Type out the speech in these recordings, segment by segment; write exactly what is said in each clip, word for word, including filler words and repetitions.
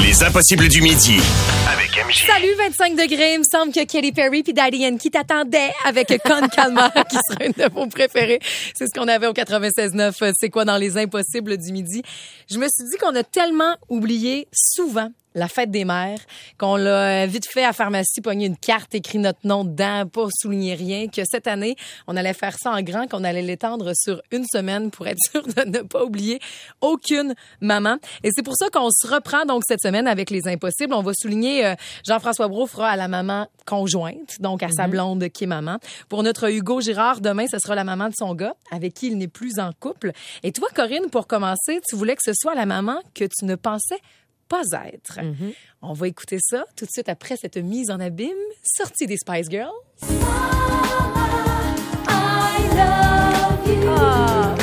Les impossibles du midi. Avec M J. Salut, vingt-cinq degrés. Il me semble que Katy Perry puis Daddy Yankee t'attendaient avec Con Calma, qui serait une de vos préférés. C'est ce qu'on avait au quatre-vingt-seize neuf. C'est quoi dans les impossibles du midi? Je me suis dit qu'on a tellement oublié souvent la fête des mères, qu'on l'a vite fait à pharmacie, pogner une carte, écrit notre nom dedans, pas souligner rien, que cette année, on allait faire ça en grand, qu'on allait l'étendre sur une semaine pour être sûr de ne pas oublier aucune maman. Et c'est pour ça qu'on se reprend donc cette semaine avec les impossibles. On va souligner, euh, Jean-François Brault fera à la maman conjointe, donc à mm-hmm. sa blonde qui est maman. Pour notre Hugo Girard, demain, ce sera la maman de son gars, avec qui il n'est plus en couple. Et toi, Corinne, pour commencer, tu voulais que ce soit la maman que tu ne pensais pas être. Mm-hmm. On va écouter ça tout de suite après cette mise en abîme sortie des Spice Girls. Mama, I love you. Ah.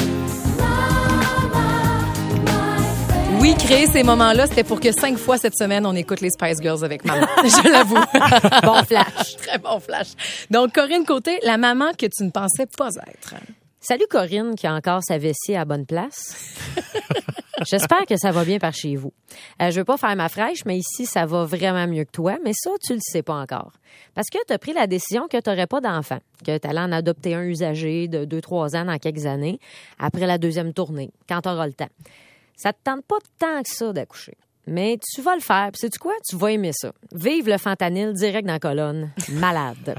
Mama, oui, créer ces moments-là, c'était pour que cinq fois cette semaine, on écoute les Spice Girls avec maman. Je l'avoue. Bon flash. Très bon flash. Donc, Corinne Côté, la maman que tu ne pensais pas être. Salut Corinne, qui a encore sa vessie à bonne place. J'espère que ça va bien par chez vous. Euh, je veux pas faire ma fraîche, mais ici, ça va vraiment mieux que toi. Mais ça, tu le sais pas encore. Parce que tu as pris la décision que tu n'aurais pas d'enfant, que tu allais en adopter un usagé de deux trois ans dans quelques années, après la deuxième tournée, quand tu auras le temps. Ça te tente pas tant que ça d'accoucher. Mais tu vas le faire. Puis sais-tu quoi? Tu vas aimer ça. Vive le fentanyl direct dans la colonne. Malade.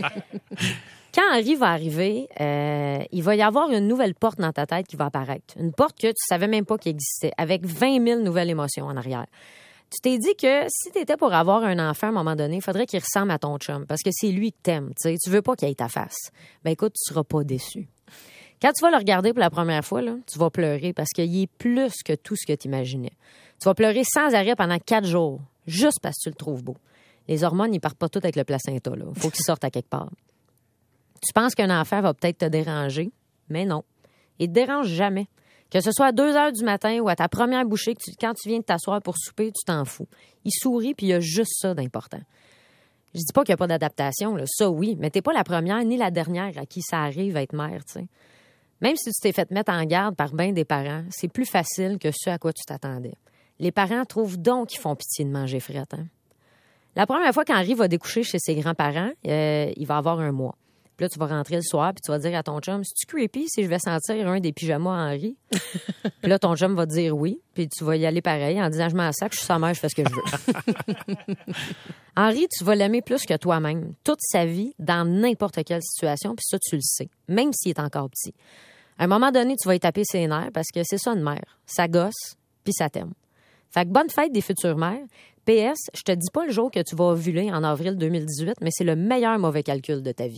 Quand Henri va arriver, euh, il va y avoir une nouvelle porte dans ta tête qui va apparaître. Une porte que tu savais même pas qu'il existait, avec vingt mille nouvelles émotions en arrière. Tu t'es dit que si tu étais pour avoir un enfant à un moment donné, il faudrait qu'il ressemble à ton chum, parce que c'est lui que t'aimes. Tu tu veux pas qu'il ait ta face. Ben écoute, tu seras pas déçu. Quand tu vas le regarder pour la première fois, là, tu vas pleurer parce qu'il est plus que tout ce que tu imaginais. Tu vas pleurer sans arrêt pendant quatre jours, juste parce que tu le trouves beau. Les hormones, ils partent pas toutes avec le placenta. Il faut qu'ils sortent à quelque part. Tu penses qu'un enfant va peut-être te déranger, mais non. Il te dérange jamais. Que ce soit à deux heures du matin ou à ta première bouchée, que tu, quand tu viens de t'asseoir pour souper, tu t'en fous. Il sourit, puis il y a juste ça d'important. Je dis pas qu'il n'y a pas d'adaptation, là. Ça oui, mais t'es pas la première ni la dernière à qui ça arrive à être mère, tu sais. Même si tu t'es fait mettre en garde par bien des parents, c'est plus facile que ce à quoi tu t'attendais. Les parents trouvent donc qu'ils font pitié de manger frette, hein. La première fois qu'Henri va découcher chez ses grands-parents, euh, il va avoir un mois. Puis là, tu vas rentrer le soir, puis tu vas dire à ton chum, c'est-tu creepy si je vais sentir un des pyjamas à Henri? Puis là, ton chum va te dire oui, puis tu vas y aller pareil en disant, je m'en sac, je suis sa mère, je fais ce que je veux. Henri, tu vas l'aimer plus que toi-même, toute sa vie, dans n'importe quelle situation, puis ça, tu le sais, même s'il est encore petit. À un moment donné, tu vas y taper ses nerfs, parce que c'est ça une mère. Ça gosse, puis ça t'aime. Fait que bonne fête des futures mères. P S, je te dis pas le jour que tu vas ovuler en avril deux mille dix-huit, mais c'est le meilleur mauvais calcul de ta vie.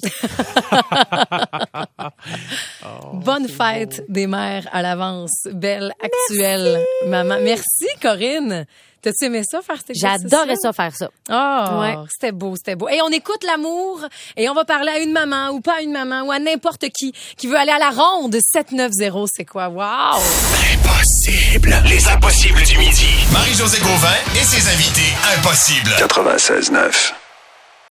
oh, Bonne fête beau. Des mères à l'avance. Belle, actuelle Merci. Maman. Merci, Corinne. T'as-tu aimé ça, faire cet exercice? J'adorais ça, faire ça. Oh, ouais. C'était beau, c'était beau. Et on écoute l'amour et on va parler à une maman ou pas à une maman ou à n'importe qui qui veut aller à la ronde. sept neuf zéro, c'est quoi? Wow! Impossible. Les impossibles du midi. Marie-Josée Gauvin et ses invités impossibles. quatre-vingt-seize neuf.